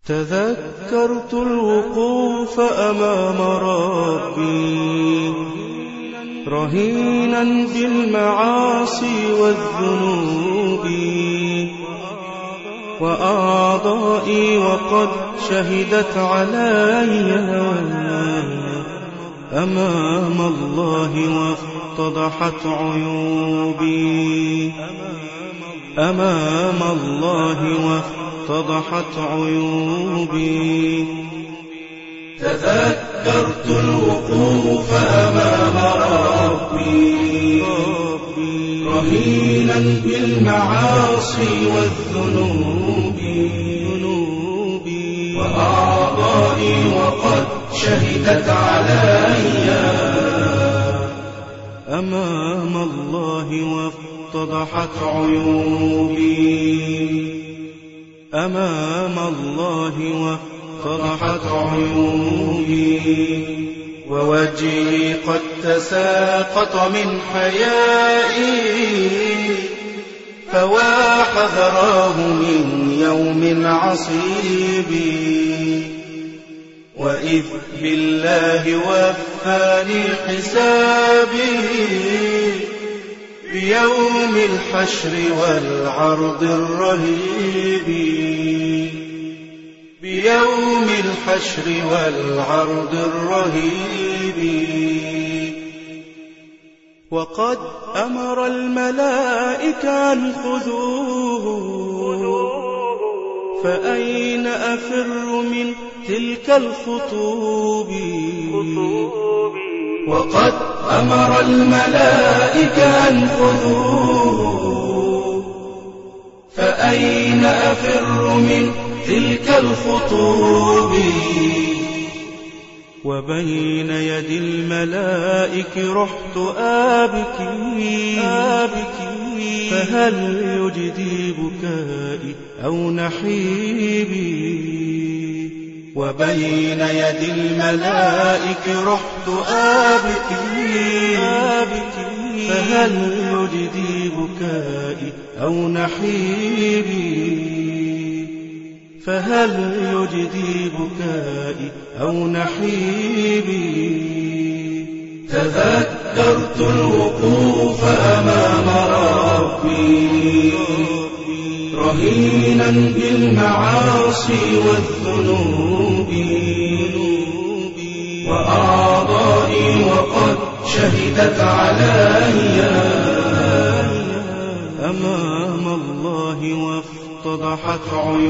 تذكرت الوقوف أمام ربي رهينا بالمعاصي والذنوب، وأعضائي وقد شهدت علي أمام الله وافتضحت عيوبي، أمام الله وافتضحت عيوبي. تذكرت الوقوف أمام ربي رهينا بالمعاصي والذنوب، وأعضائي وقد شهدت علي أمام الله وافتضحت عيوبي، أمام الله وافتضحت عيوبي. ووجهي قد تساقط من حيائي، فوا حذراه من يوم عصيب، وإذ بالله وفاني حسابي بيوم الحشر والعرض الرهيب، بيوم الحشر والعرض الرهيب. وقد أمر الملائكة أن خذوه، فأين أفر من تلك الخطوب؟ وقد أمر الملائكة أن خذوه، فأين أفر من تلك الخطوب؟ وبين يدي الملائك رحت آبكي، فهل يجدي بكائي أو نحيبي؟ وبين يدي الملائك رحت آبكي، فهل يجدي بكائي أو نحيبي؟ فهل يجدي بكائي أو نحيبي؟ تذكرت الوقوف أمام ربي رهينا بالمعاصي والذنوب، وأعضائي وقد شهدت علي أمام الله وافتضحت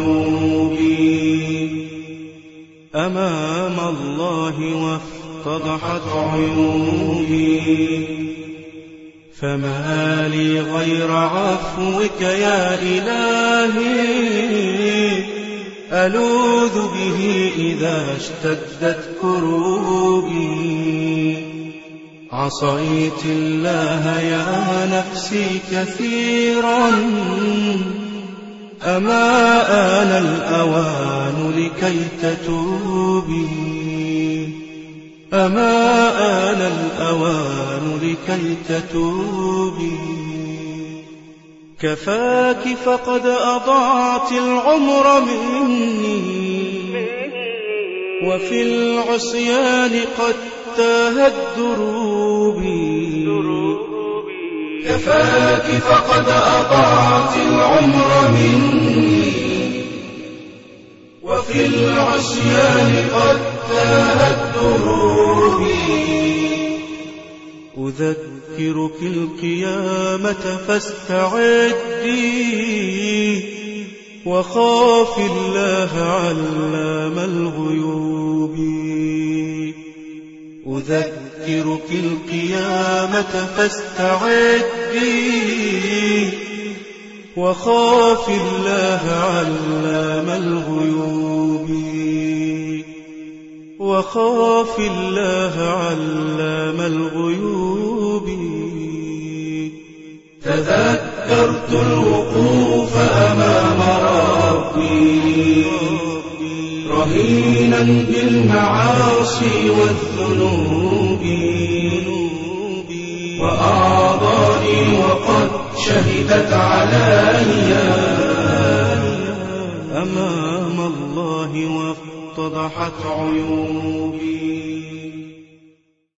عيوبي، أمام الله وافتضحت عيوبي. فما لي غير عفوك يا إلهي، ألوذ به إذا اشتدت كروبي. عصيت الله يا نفسي كثيرا، أما آن الأوان لكي تتوبي، أما آن الأوان لكي تتوبي. كفاك فقد أضعت العمر مني، وفي العصيان قد تاهت دروبي. كفاك فقد أضعت العمر مني، وفي العصيان قد تاهت دروبي. أذكرك القيامة فاستعدي، وخاف الله علام الغيوب. أذكرك القيامة فاستعدي، وخاف الله علام الغيوب. وخاف الله علام الغيوب. تذكرت الوقوف أمام ربي رهينا بالمعاصي والذنوب، وأعضائي وقد شهدت علي أمام الله الله وافتضحت عيوبي.